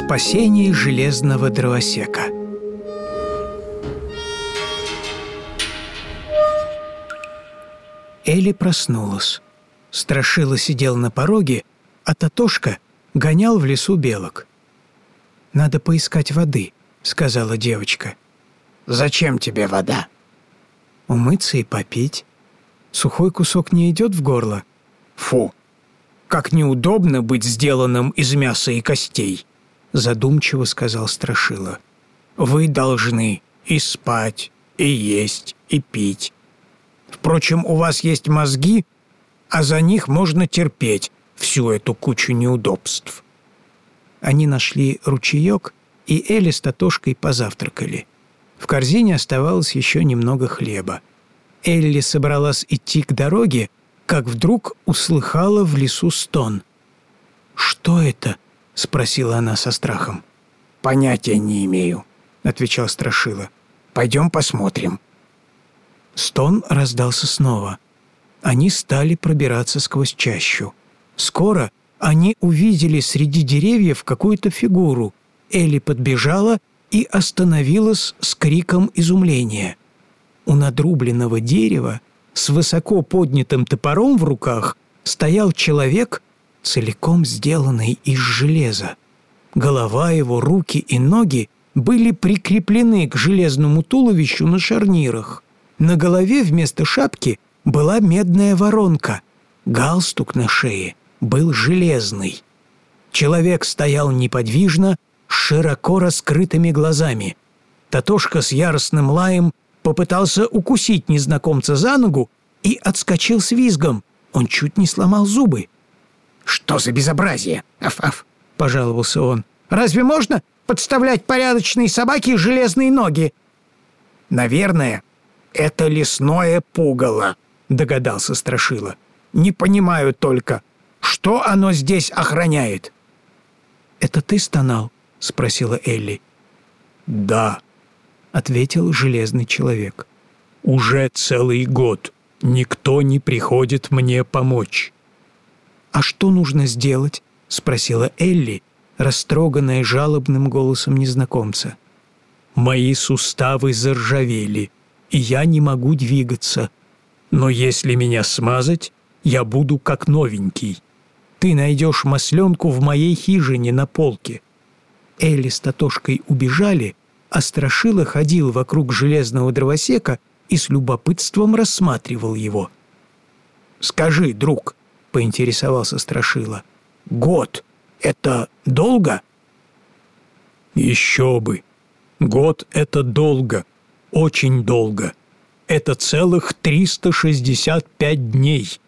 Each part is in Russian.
спасении железного дровосека. Элли проснулась. Страшила сидел на пороге, а Татошка гонял в лесу белок. «Надо поискать воды», — сказала девочка. «Зачем тебе вода?» «Умыться и попить. Сухой кусок не идет в горло». «Фу! Как неудобно быть сделанным из мяса и костей», — задумчиво сказал Страшила. «Вы должны и спать, и есть, и пить. Впрочем, у вас есть мозги, а за них можно терпеть всю эту кучу неудобств». Они нашли ручеек, и Элли с Татошкой позавтракали. В корзине оставалось еще немного хлеба. Элли собралась идти к дороге, как вдруг услыхала в лесу стон. «Что это?» — спросила она со страхом. «Понятия не имею», — отвечал Страшила. «Пойдем посмотрим». Стон раздался снова. Они стали пробираться сквозь чащу. Скоро они увидели среди деревьев какую-то фигуру. Элли подбежала и остановилась с криком изумления. У надрубленного дерева с высоко поднятым топором в руках стоял человек, целиком сделанный из железа. Голова его, руки и ноги были прикреплены к железному туловищу на шарнирах. На голове вместо шапки была медная воронка. Галстук на шее был железный. Человек стоял неподвижно, с широко раскрытыми глазами. Татошка с яростным лаем попытался укусить незнакомца за ногу и отскочил с визгом. Он чуть не сломал зубы. «Что за безобразие? Аф-аф!» – пожаловался он. «Разве можно подставлять порядочной собаке железные ноги?» «Наверное, это лесное пугало», – догадался Страшила. «Не понимаю только, что оно здесь охраняет». «Это ты стонал?» – спросила Элли. «Да», – ответил железный человек. «Уже целый год никто не приходит мне помочь». «А что нужно сделать?» – спросила Элли, растроганная жалобным голосом незнакомца. «Мои суставы заржавели, и я не могу двигаться. Но если меня смазать, я буду как новенький. Ты найдешь масленку в моей хижине на полке». Элли с Татошкой убежали, а Страшила ходил вокруг железного дровосека и с любопытством рассматривал его. «Скажи, друг», — поинтересовался Страшила, — «год — это долго?» «Еще бы! Год — это долго, очень долго. Это целых 365 дней».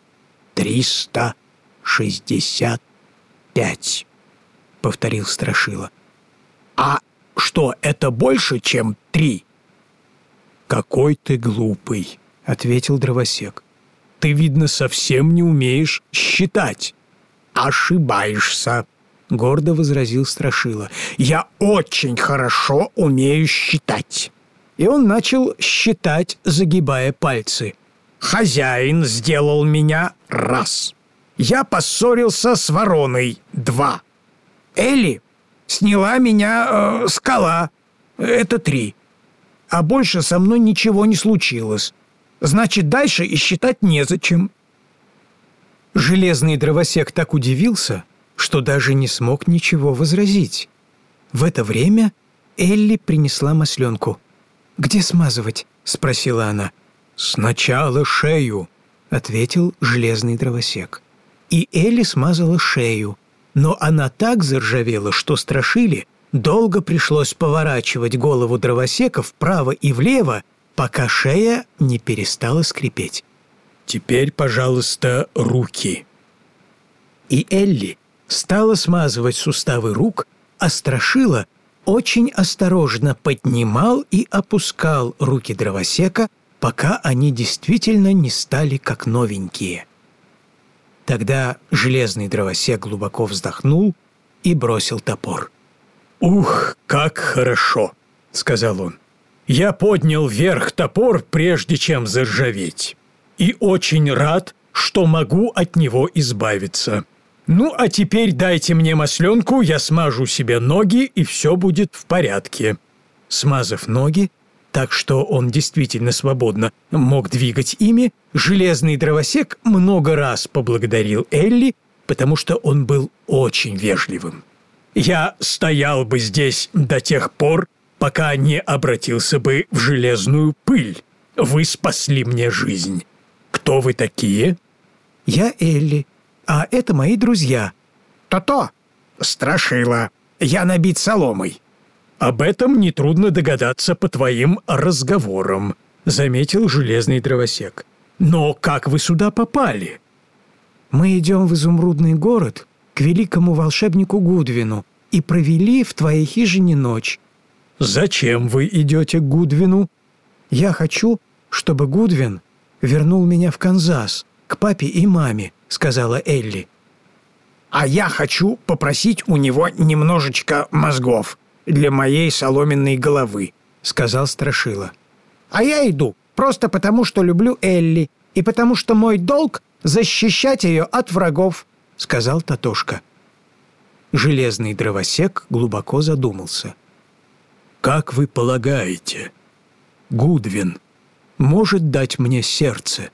365, — повторил Страшила. «А что, это больше, чем 3?» «Какой ты глупый», — ответил дровосек. «Ты, видно, совсем не умеешь считать». «Ошибаешься», — гордо возразил Страшила. «Я очень хорошо умею считать». И он начал считать, загибая пальцы. «Хозяин сделал меня 1. Я поссорился с вороной 2. Элли сняла меня скала. Это 3. А больше со мной ничего не случилось. Значит, дальше и считать незачем». Железный дровосек так удивился, что даже не смог ничего возразить. В это время Элли принесла масленку. «Где смазывать?» – спросила она. «Сначала шею», – ответил железный дровосек. И Элли смазала шею, но она так заржавела, что Страшиле долго пришлось поворачивать голову дровосека вправо и влево, пока шея не перестала скрипеть. «Теперь, пожалуйста, руки». И Элли стала смазывать суставы рук, а Страшила очень осторожно поднимал и опускал руки дровосека, пока они действительно не стали как новенькие. Тогда железный дровосек глубоко вздохнул и бросил топор. «Ух, как хорошо!» — сказал он. «Я поднял вверх топор, прежде чем заржаветь, и очень рад, что могу от него избавиться. «Ну, а теперь дайте мне масленку, я смажу себе ноги, и все будет в порядке». Смазав ноги, так что он действительно свободно мог двигать ими, железный дровосек много раз поблагодарил Элли, потому что он был очень вежливым. «Я стоял бы здесь до тех пор, пока не обратился бы в железную пыль. Вы спасли мне жизнь. Кто вы такие?» «Я Элли, а это мои друзья». «То-то, Страшила, я набит соломой». «Об этом нетрудно догадаться по твоим разговорам», — заметил железный дровосек. «Но как вы сюда попали?» «Мы идем в изумрудный город к великому волшебнику Гудвину и провели в твоей хижине ночь». «Зачем вы идете к Гудвину?» «Я хочу, чтобы Гудвин вернул меня в Канзас, к папе и маме», — сказала Элли. «А я хочу попросить у него немножечко мозгов для моей соломенной головы», — сказал Страшила. «А я иду просто потому, что люблю Элли, и потому что мой долг — защищать ее от врагов», — сказал Татошка. Железный дровосек глубоко задумался. «Как вы полагаете, Гудвин может дать мне сердце?»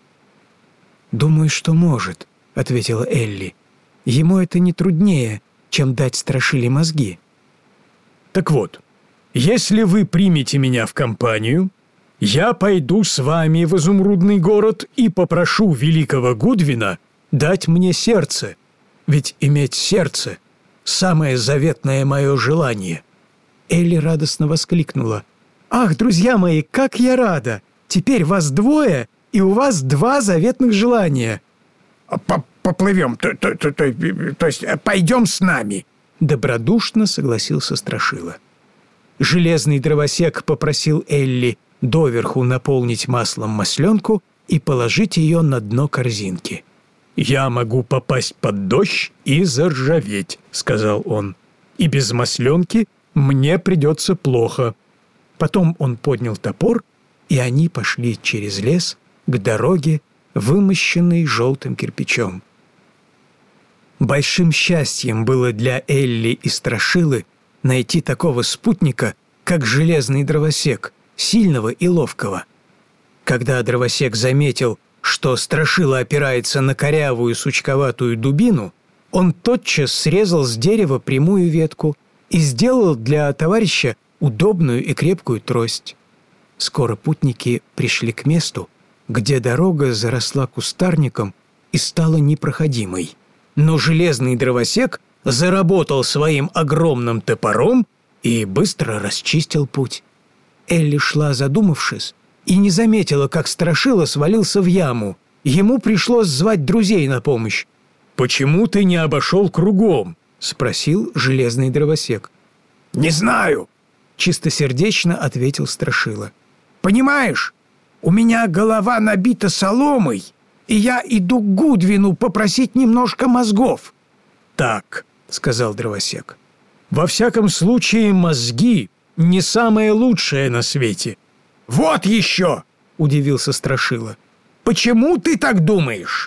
«Думаю, что может», — ответила Элли. «Ему это не труднее, чем дать Страшиле мозги». «Так вот, если вы примете меня в компанию, я пойду с вами в изумрудный город и попрошу великого Гудвина дать мне сердце, ведь иметь сердце – самое заветное мое желание». Элли радостно воскликнула. «Ах, друзья мои, как я рада! Теперь вас двое, и у вас два заветных желания». «Поплывем, то есть пойдем с нами», — добродушно согласился Страшила. Железный дровосек попросил Элли доверху наполнить маслом масленку и положить ее на дно корзинки. «Я могу попасть под дождь и заржаветь», — сказал он. «И без масленки мне придется плохо». Потом он поднял топор, и они пошли через лес к дороге, вымощенной желтым кирпичом. Большим счастьем было для Элли и Страшилы найти такого спутника, как железный дровосек, сильного и ловкого. Когда дровосек заметил, что Страшила опирается на корявую сучковатую дубину, он тотчас срезал с дерева прямую ветку и сделал для товарища удобную и крепкую трость. Скоро путники пришли к месту, где дорога заросла кустарником и стала непроходимой. Но железный дровосек заработал своим огромным топором и быстро расчистил путь. Элли шла, задумавшись, и не заметила, как Страшила свалился в яму. Ему пришлось звать друзей на помощь. «Почему ты не обошел кругом?» — спросил железный дровосек. «Не знаю», — чистосердечно ответил Страшила. «Понимаешь, у меня голова набита соломой, и я иду к Гудвину попросить немножко мозгов». «Так», — сказал дровосек, — «во всяком случае мозги не самое лучшее на свете». «Вот еще!» — удивился Страшила. «Почему ты так думаешь?»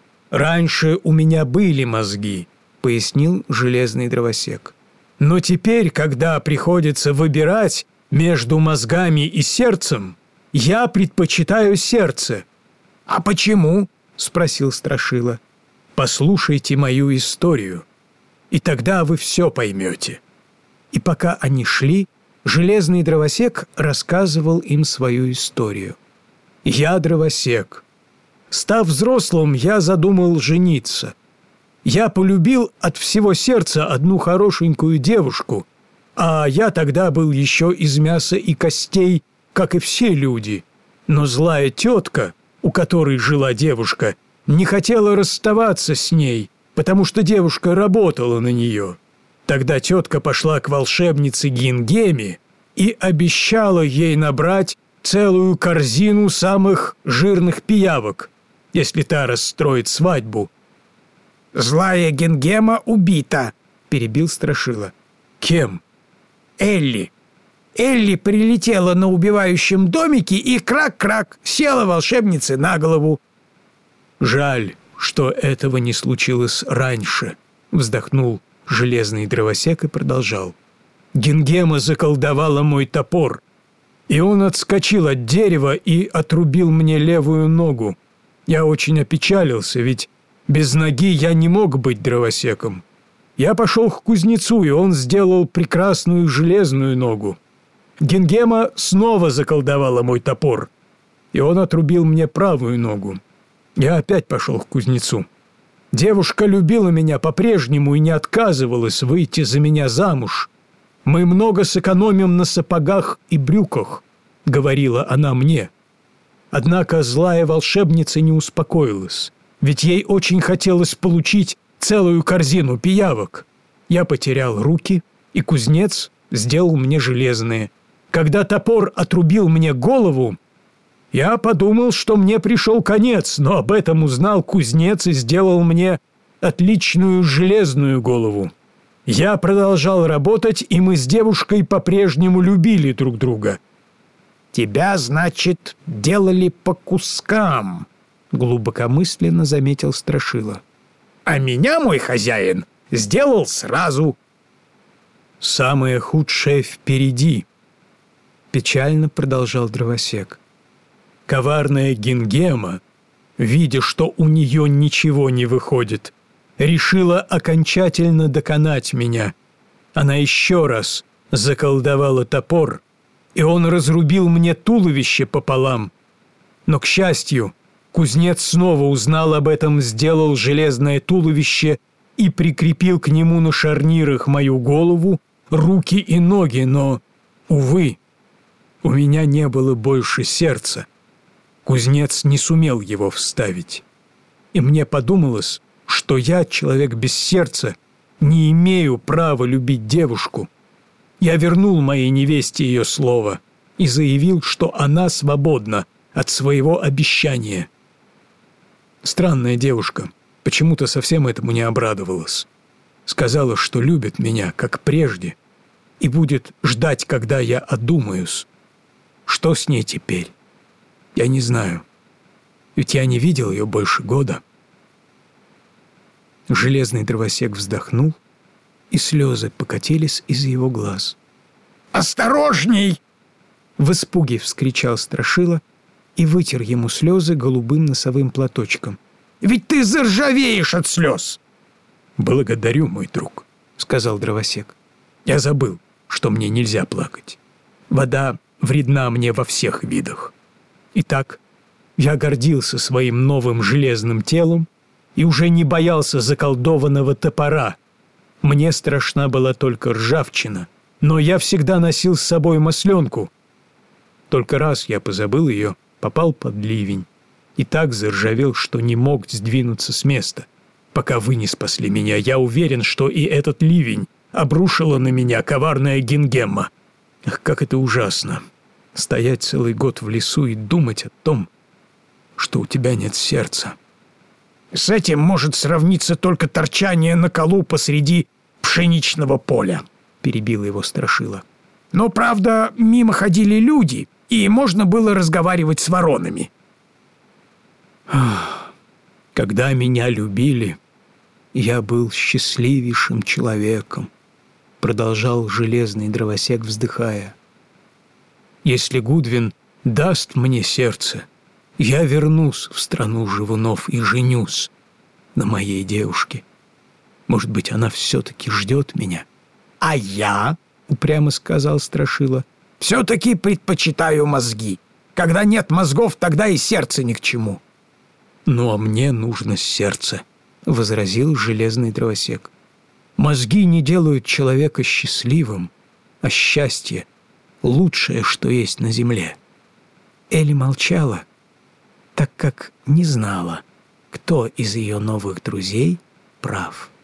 «Раньше у меня были мозги», — пояснил железный дровосек. «Но теперь, когда приходится выбирать между мозгами и сердцем, я предпочитаю сердце». «А почему?» — спросил Страшила. «Послушайте мою историю, и тогда вы все поймете». И пока они шли, железный дровосек рассказывал им свою историю. «Я дровосек. Став взрослым, я задумал жениться. Я полюбил от всего сердца одну хорошенькую девушку, а я тогда был еще из мяса и костей, как и все люди. Но злая тетка, у которой жила девушка, не хотела расставаться с ней, потому что девушка работала на нее. Тогда тетка пошла к волшебнице Гингеме и обещала ей набрать целую корзину самых жирных пиявок, если та расстроит свадьбу». «Злая Гингема убита», — перебил Страшила. «Кем?» «Элли. Элли прилетела на убивающем домике и крак-крак села волшебнице на голову». «Жаль», что этого не случилось раньше», — вздохнул железный дровосек и продолжал. «Гингема заколдовала мой топор, и он отскочил от дерева и отрубил мне левую ногу. Я очень опечалился, ведь без ноги я не мог быть дровосеком. Я пошел к кузнецу, и он сделал прекрасную железную ногу. Гингема снова заколдовала мой топор, и он отрубил мне правую ногу. Я опять пошел к кузнецу. Девушка любила меня по-прежнему и не отказывалась выйти за меня замуж. «Мы много сэкономим на сапогах и брюках», — говорила она мне. Однако злая волшебница не успокоилась, ведь ей очень хотелось получить целую корзину пиявок. Я потерял руки, и кузнец сделал мне железные. Когда топор отрубил мне голову, я подумал, что мне пришел конец, но об этом узнал кузнец и сделал мне отличную железную голову. Я продолжал работать, и мы с девушкой по-прежнему любили друг друга». «Тебя, значит, делали по кускам», — глубокомысленно заметил Страшила. «А меня мой хозяин сделал сразу». «Самое худшее впереди», — печально продолжал дровосек. «Коварная Гингема, видя, что у нее ничего не выходит, решила окончательно доконать меня. Она еще раз заколдовала топор, и он разрубил мне туловище пополам. Но, к счастью, кузнец снова узнал об этом, сделал железное туловище и прикрепил к нему на шарнирах мою голову, руки и ноги, но, увы, у меня не было больше сердца. Кузнец не сумел его вставить. И мне подумалось, что я, человек без сердца, не имею права любить девушку. Я вернул моей невесте ее слово и заявил, что она свободна от своего обещания. Странная девушка почему-то совсем этому не обрадовалась. Сказала, что любит меня, как прежде, и будет ждать, когда я одумаюсь. Что с ней теперь? Я не знаю. Ведь я не видел ее больше года». Железный дровосек вздохнул, и слезы покатились из его глаз. «Осторожней!» — в испуге вскричал Страшила и вытер ему слезы голубым носовым платочком. «Ведь ты заржавеешь от слез!» «Благодарю, мой друг», — сказал дровосек. «Я забыл, что мне нельзя плакать. Вода вредна мне во всех видах. Итак, я гордился своим новым железным телом и уже не боялся заколдованного топора. Мне страшна была только ржавчина, но я всегда носил с собой масленку. Только раз я позабыл ее, попал под ливень, и так заржавел, что не мог сдвинуться с места. Пока вы не спасли меня, я уверен, что и этот ливень обрушила на меня коварная Гингема. Ах, как это ужасно! Стоять целый год в лесу и думать о том, что у тебя нет сердца». «С этим может сравниться только торчание на колу посреди пшеничного поля», — перебил его Страшила. «Но, правда, мимо ходили люди, и можно было разговаривать с воронами». «Когда меня любили, я был счастливейшим человеком», — продолжал железный дровосек, вздыхая. «Если Гудвин даст мне сердце, я вернусь в страну живунов и женюсь на моей девушке. Может быть, она все-таки ждет меня». «А я, — упрямо сказал Страшила, — все-таки предпочитаю мозги. Когда нет мозгов, тогда и сердце ни к чему». «Ну, а мне нужно сердце», — возразил железный дровосек. «Мозги не делают человека счастливым, а счастье — лучшее, что есть на земле». Элли молчала, так как не знала, кто из ее новых друзей прав.